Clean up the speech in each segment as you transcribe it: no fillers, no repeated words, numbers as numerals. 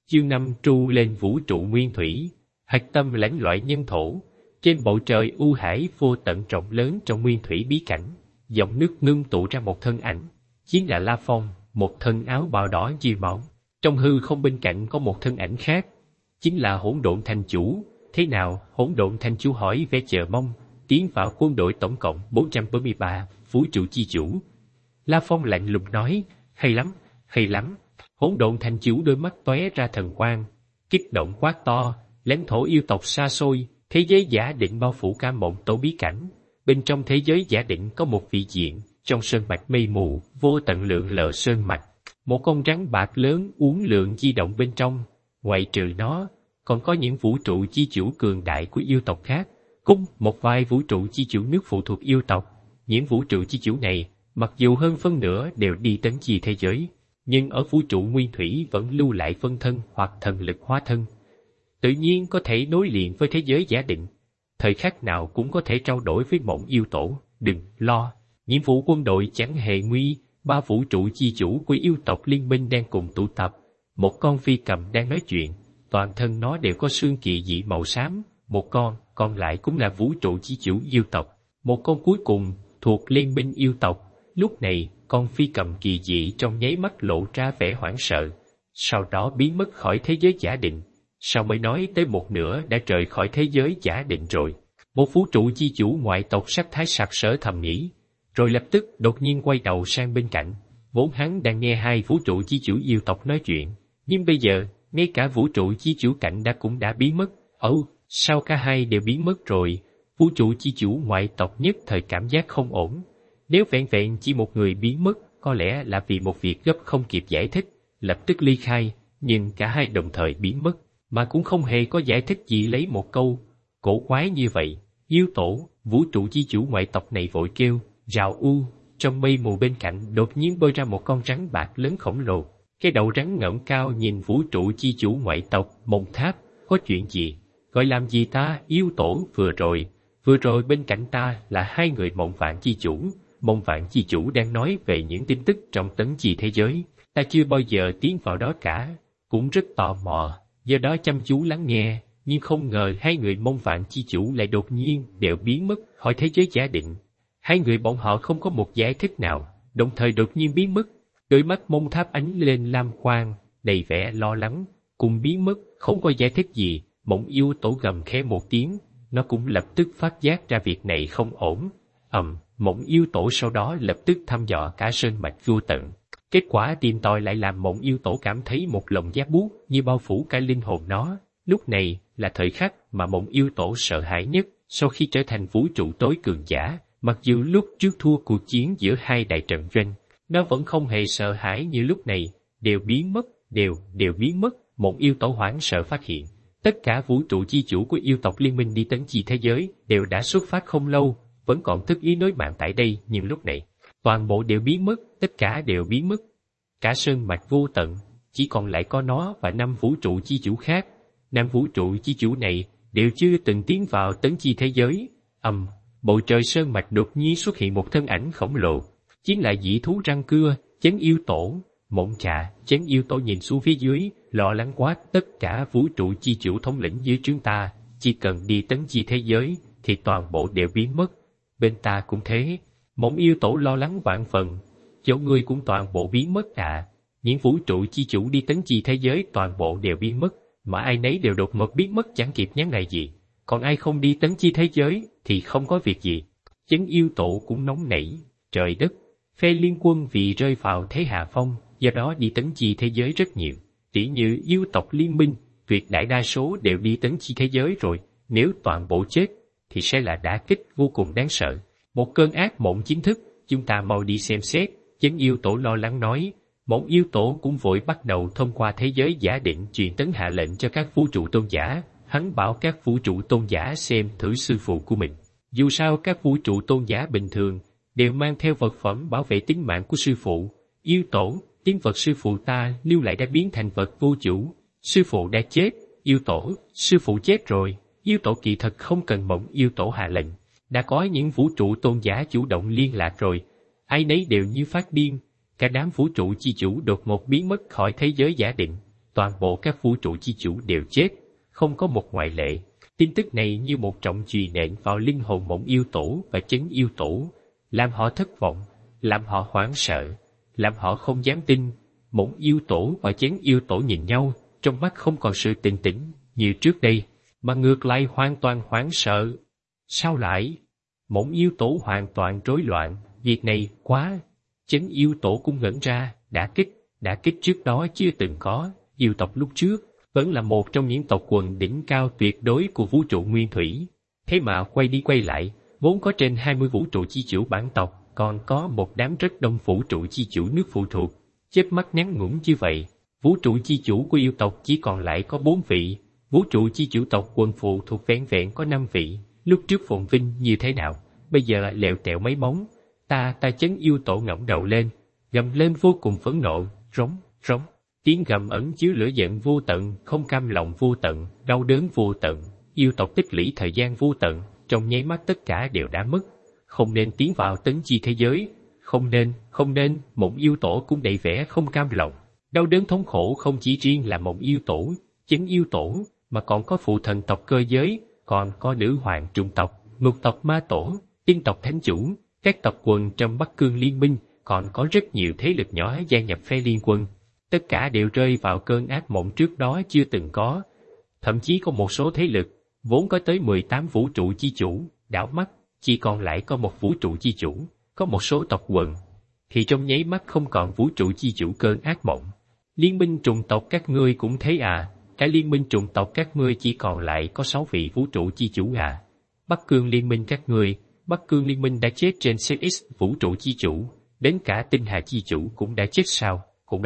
Chương 5 tru lên vũ trụ nguyên thủy, hạch tâm lãnh loại nhân thổ. Trên bầu trời u hải vô tận rộng lớn trong nguyên thủy bí cảnh, dòng nước ngưng tụ ra một thân ảnh, chính là La Phong, một thân áo bào đỏ như máu. Trong hư không bên cạnh có một thân ảnh khác, chính là Hỗn Độn Thành Chủ. Thế nào? Hỗn Độn Thành Chủ hỏi vẻ chờ mong. Tiến vào quân đội tổng cộng 443, vũ trụ chi chủ. La Phong lạnh lùng nói, hay lắm, hay lắm. Hỗn Độn Thành Chủ đôi mắt tóe ra thần quang, kích động quát to, lãnh thổ yêu tộc xa xôi, thế giới giả định bao phủ cả mộng tổ bí cảnh. Bên trong thế giới giả định có một vị diện, trong sơn mạch mây mù, vô tận lượng lờ sơn mạch. Một con rắn bạc lớn uốn lượn di động bên trong. Ngoại trừ nó, còn có những vũ trụ chi chủ cường đại của yêu tộc khác, cùng một vài vũ trụ chi chủ nước phụ thuộc yêu tộc. Những vũ trụ chi chủ này, mặc dù hơn phân nửa đều đi tấn chi thế giới, nhưng ở vũ trụ nguyên thủy vẫn lưu lại phân thân hoặc thần lực hóa thân. Tự nhiên có thể nối liền với thế giới giả định, thời khắc nào cũng có thể trao đổi với mộng yêu tổ. Đừng lo, nhiệm vụ quân đội chẳng hề nguy. 3 vũ trụ chi chủ của yêu tộc liên minh đang cùng tụ tập. Một con phi cầm đang nói chuyện, toàn thân nó đều có xương kỳ dị màu xám. Một con, còn lại cũng là vũ trụ chi chủ yêu tộc. Một con cuối cùng thuộc liên minh yêu tộc. Lúc này, con phi cầm kỳ dị trong nháy mắt lộ ra vẻ hoảng sợ, sau đó biến mất khỏi thế giới giả định. Sao mới nói tới một nửa đã rời khỏi thế giới giả định rồi? Một vũ trụ chi chủ ngoại tộc sắc thái sặc sỡ thầm nghĩ, rồi lập tức đột nhiên quay đầu sang bên cạnh. Vốn hắn đang nghe 2 vũ trụ chi chủ yêu tộc nói chuyện, nhưng bây giờ, ngay cả vũ trụ chi chủ cạnh cũng đã biến mất. Sao cả hai đều biến mất rồi? Vũ trụ chi chủ ngoại tộc nhất thời cảm giác không ổn. Nếu vẹn vẹn chỉ một người biến mất, có lẽ là vì một việc gấp không kịp giải thích, lập tức ly khai, nhưng cả hai đồng thời biến mất, mà cũng không hề có giải thích gì lấy một câu. Cổ quái như vậy, yêu tổ, vũ trụ chi chủ ngoại tộc này vội kêu, rào u. Trong mây mù bên cạnh đột nhiên bơi ra một con rắn bạc lớn khổng lồ. Cái đầu rắn ngẩng cao nhìn vũ trụ chi chủ ngoại tộc, Mộng Tháp, có chuyện gì? Gọi làm gì ta? Yêu tổ, vừa rồi bên cạnh ta là 2 người Mộng Vạn chi chủ. Mộng Vạn chi chủ đang nói về những tin tức trong tấn chi thế giới. Ta chưa bao giờ tiến vào đó cả, cũng rất tò mò, do đó chăm chú lắng nghe, nhưng không ngờ 2 người Mộng Vạn chi chủ lại đột nhiên đều biến mất khỏi thế giới giả định. 2 người bọn họ không có một giải thích nào, đồng thời đột nhiên biến mất. Đôi mắt Mông Tháp ánh lên lam quang, đầy vẻ lo lắng, cùng biến mất, không có giải thích gì. Mộng yêu tổ gầm khẽ một tiếng, nó cũng lập tức phát giác ra việc này không ổn. Mộng yêu tổ sau đó lập tức thăm dò cả sơn mạch vô tận. Kết quả tìm tòi lại làm mộng yêu tổ cảm thấy một lồng giá buốt như bao phủ cả linh hồn nó. Lúc này là thời khắc mà mộng yêu tổ sợ hãi nhất sau khi trở thành vũ trụ tối cường giả. Mặc dù lúc trước thua cuộc chiến giữa 2 đại trận doanh, nó vẫn không hề sợ hãi như lúc này. Đều biến mất, đều biến mất. Mộng yêu tổ hoảng sợ phát hiện, tất cả vũ trụ chi chủ của yêu tộc liên minh đi tấn chi thế giới đều đã xuất phát không lâu, vẫn còn thức ý nối mạng tại đây, nhưng lúc này, toàn bộ đều biến mất, tất cả đều biến mất. Cả sơn mạch vô tận, chỉ còn lại có nó và 5 vũ trụ chi chủ khác. 5 vũ trụ chi chủ này đều chưa từng tiến vào tấn chi thế giới. Bầu trời sơn mạch đột nhiên xuất hiện một thân ảnh khổng lồ, chính là dĩ thú răng cưa, Chấn Yêu Tổ. Mộng Trà, Chấn Yêu Tổ nhìn xuống phía dưới, lo lắng quát, tất cả vũ trụ chi chủ thống lĩnh dưới chúng ta, chỉ cần đi tấn chi thế giới, thì toàn bộ đều biến mất. Bên ta cũng thế. Mộng yêu tổ lo lắng vạn phần, chỗ ngươi cũng toàn bộ biến mất à? Những vũ trụ chi chủ đi tấn chi thế giới toàn bộ đều biến mất, mà ai nấy đều đột ngột biến mất chẳng kịp nhắn này gì. Còn ai không đi tấn chi thế giới thì không có việc gì. Chấn yêu tổ cũng nóng nảy, trời đất, phe liên quân vì rơi vào thế hạ phong, do đó đi tấn chi thế giới rất nhiều. Chỉ như yêu tộc liên minh, tuyệt đại đa số đều đi tấn chi thế giới rồi, nếu toàn bộ chết thì sẽ là đả kích vô cùng đáng sợ. Một cơn ác mộng chính thức, chúng ta mau đi xem xét. Chấn yêu tổ lo lắng nói. Mộng yêu tổ cũng vội bắt đầu thông qua thế giới giả định truyền tấn hạ lệnh cho các vũ trụ tôn giả. Hắn bảo các vũ trụ tôn giả xem thử sư phụ của mình. Dù sao các vũ trụ tôn giả bình thường đều mang theo vật phẩm bảo vệ tính mạng của sư phụ. Yêu tổ, tiếng vật sư phụ ta lưu lại đã biến thành vật vô chủ. Sư phụ đã chết. Yêu tổ, sư phụ chết rồi. Yêu tổ kỳ thật không cần mộng yêu tổ hạ lệnh. Đã có những vũ trụ tôn giả chủ động liên lạc rồi. Ai nấy đều như phát điên. Cả đám vũ trụ chi chủ đột ngột biến mất khỏi thế giới giả định. toàn bộ các vũ trụ chi chủ đều chết, không có một ngoại lệ. Tin tức này như một trọng chùy nện vào linh hồn Mộng Yêu Tổ và Chấn Yêu Tổ, làm họ thất vọng, làm họ hoảng sợ, làm họ không dám tin. Mộng Yêu Tổ và Chấn Yêu Tổ nhìn nhau, trong mắt không còn sự bình tĩnh như trước đây, mà ngược lại hoàn toàn hoảng sợ. Sao lại? Mộng Yêu Tổ hoàn toàn rối loạn, việc này quá. Chấn Yêu Tổ cũng ngẩn ra, đả kích trước đó chưa từng có. Yêu tộc lúc trước vẫn là một trong những tộc quần đỉnh cao tuyệt đối của vũ trụ nguyên thủy. Thế mà quay đi quay lại, vốn có trên 20 vũ trụ chi chủ bản tộc, còn có một đám rất đông vũ trụ chi chủ nước phụ thuộc. Chớp mắt ngắn ngủn như vậy, vũ trụ chi chủ của yêu tộc chỉ còn lại có 4 vị, vũ trụ chi chủ tộc quần phụ thuộc vẹn vẹn có 5 vị. Lúc trước phồn vinh như thế nào, bây giờ lẹo tẹo mấy móng. Ta Chấn Yêu Tổ ngẩng đầu lên, gầm lên vô cùng phẫn nộ, rống. Tiếng gầm ẩn chứa lửa giận vô tận, không cam lòng vô tận, đau đớn vô tận. Yêu tộc tích lũy thời gian vô tận, trong nháy mắt tất cả đều đã mất. Không nên tiến vào tấn chi thế giới, không nên. Mộng Yêu Tổ cũng đầy vẻ không cam lòng. Đau đớn thống khổ không chỉ riêng là Mộng Yêu Tổ, Chấn Yêu Tổ, mà còn có phụ thần tộc Cơ Giới, còn có nữ hoàng Trùng tộc, Ngục tộc Ma Tổ, Tiên tộc Thánh Chủ, các tộc quần trong Bắc Cương Liên minh, còn có rất nhiều thế lực nhỏ gia nhập phe liên quân. Tất cả đều rơi vào cơn ác mộng trước đó chưa từng có. Thậm chí có một số thế lực, vốn có tới 18 vũ trụ chi chủ, đảo mắt, chỉ còn lại có một vũ trụ chi chủ, có một số tộc quần, thì trong nháy mắt không còn vũ trụ chi chủ cơn ác mộng. Liên minh trùng tộc các ngươi cũng thế à, cả liên minh trùng tộc các ngươi chỉ còn lại có 6 vị vũ trụ chi chủ à. Bắc Cương liên minh các ngươi, Bắc Cương liên minh đã chết trên CX vũ trụ chi chủ, đến cả Tinh Hà chi chủ cũng đã chết sao?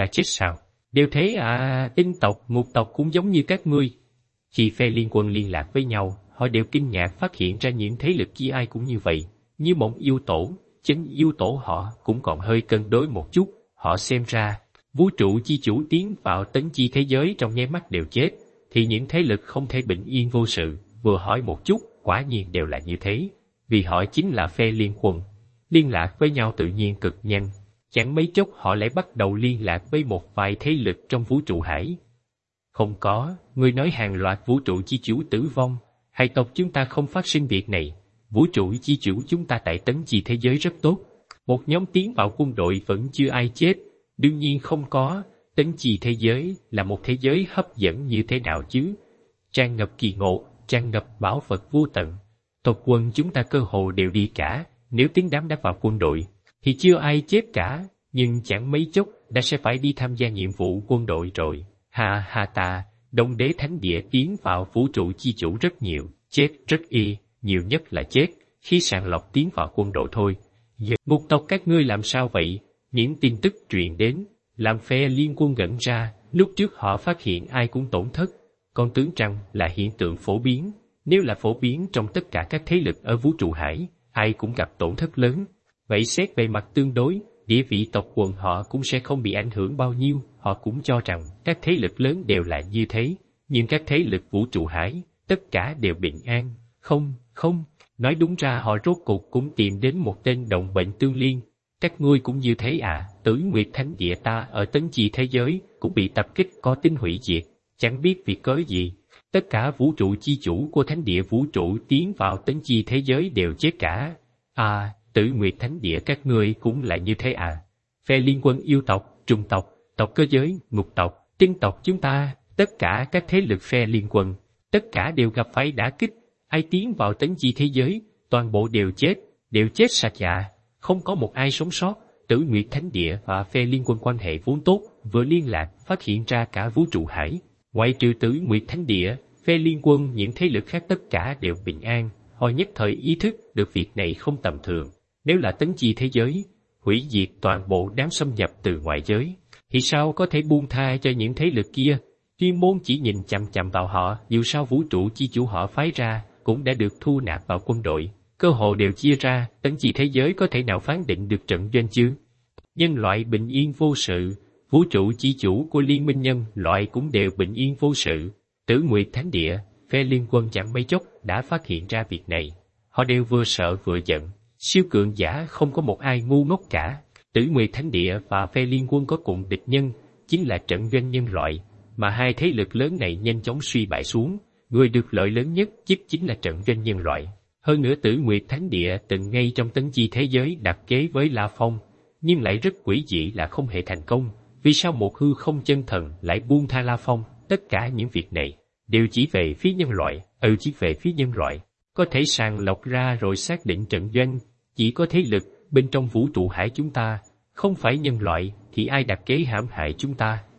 Đều thế à, Tinh tộc, Ngục tộc cũng giống như các ngươi. Khi phe liên quân liên lạc với nhau, họ đều kinh ngạc phát hiện ra những thế lực kia ai cũng như vậy. Như Mộng Yêu Tổ, Chấn Yêu Tổ họ cũng còn hơi cân đối một chút. Họ xem ra, vũ trụ chi chủ tiến vào tấn chi thế giới trong nháy mắt đều chết, thì những thế lực không thể bình yên vô sự. Vừa hỏi một chút, quả nhiên đều là như thế. Vì họ chính là phe liên quân, liên lạc với nhau tự nhiên cực nhanh. Chẳng mấy chốc họ lại bắt đầu liên lạc với một vài thế lực trong vũ trụ hải. Không có, người nói hàng loạt vũ trụ chi chủ tử vong, hai tộc chúng ta không phát sinh việc này. Vũ trụ chi chủ chúng ta tại tấn chi thế giới rất tốt. Một nhóm tiến vào quân đội vẫn chưa ai chết. Đương nhiên không có, tấn chi thế giới là một thế giới hấp dẫn như thế nào chứ? Tràn ngập kỳ ngộ, tràn ngập bảo vật vô tận. Tộc quân chúng ta cơ hồ đều đi cả, nếu tiếng đám đã vào quân đội, thì chưa ai chết cả, nhưng chẳng mấy chốc đã sẽ phải đi tham gia nhiệm vụ quân đội rồi. Đông Đế Thánh Địa tiến vào vũ trụ chi chủ rất nhiều, chết rất nhiều nhất là chết khi sàng lọc tiến vào quân đội thôi. Ngục tộc các ngươi làm sao vậy? Những tin tức truyền đến, làm phe liên quân ngẩn ra, lúc trước họ phát hiện ai cũng tổn thất, còn tưởng rằng là hiện tượng phổ biến. Nếu là phổ biến trong tất cả các thế lực ở vũ trụ hải, ai cũng gặp tổn thất lớn. Vậy xét về mặt tương đối, địa vị tộc quần họ cũng sẽ không bị ảnh hưởng bao nhiêu. Họ cũng cho rằng các thế lực lớn đều là như thế, nhưng các thế lực vũ trụ hải, tất cả đều bình an. Không, nói đúng ra họ rốt cuộc cũng tìm đến một tên đồng bệnh tương liên. Các ngươi cũng như thế à? Tử Nguyệt Thánh Địa ta ở tấn chi thế giới cũng bị tập kích có tính hủy diệt, chẳng biết vì cớ gì. Tất cả vũ trụ chi chủ của Thánh Địa vũ trụ tiến vào tấn chi thế giới đều chết cả. À, Tử Nguyệt Thánh Địa các ngươi cũng là như thế à? Phe liên quân yêu tộc, trùng tộc, tộc Cơ Giới, Ngục tộc, Tiên tộc chúng ta, tất cả các thế lực phe liên quân, tất cả đều gặp phải đả kích. Ai tiến vào tấn chi thế giới, toàn bộ đều chết sạch dạ, không có một ai sống sót. Tử Nguyệt Thánh Địa và phe liên quân quan hệ vốn tốt, vừa liên lạc phát hiện ra cả vũ trụ hải. Ngoại trừ Tử Nguyệt Thánh Địa, phe liên quân những thế lực khác tất cả đều bình an. Họ nhất thời ý thức được việc này không tầm thường. Nếu là tấn chi thế giới, hủy diệt toàn bộ đám xâm nhập từ ngoại giới, thì sao có thể buông tha cho những thế lực kia, chuyên môn chỉ nhìn chằm chằm vào họ. Dù sao vũ trụ chi chủ họ phái ra cũng đã được thu nạp vào quân đội, cơ hội đều chia ra, tấn chi thế giới có thể nào phán định được trận doanh chứ? Nhân loại bình yên vô sự, vũ trụ chi chủ của liên minh nhân loại cũng đều bình yên vô sự. Tử Nguyệt Thánh Địa, phe liên quân chẳng mấy chốc đã phát hiện ra việc này. Họ đều vừa sợ vừa giận, siêu cường giả không có một ai ngu ngốc cả. Tử Nguyệt Thánh Địa và phe liên quân có cùng địch nhân, chính là trận doanh nhân loại. mà hai thế lực lớn này nhanh chóng suy bại xuống, người được lợi lớn nhất chính là trận doanh nhân loại. Hơn nữa Tử Nguyệt Thánh Địa từng ngay trong tấn chi thế giới đặt kế với La Phong, nhưng lại rất quỷ dị là không hề thành công. Vì sao một hư không chân thần lại buông tha La Phong? Tất cả những việc này đều chỉ về phía nhân loại, chỉ về phía nhân loại. Có thể sàng lọc ra rồi xác định trận doanh, chỉ có thế lực bên trong vũ trụ hải chúng ta, không phải nhân loại thì ai đặt kế hãm hại chúng ta?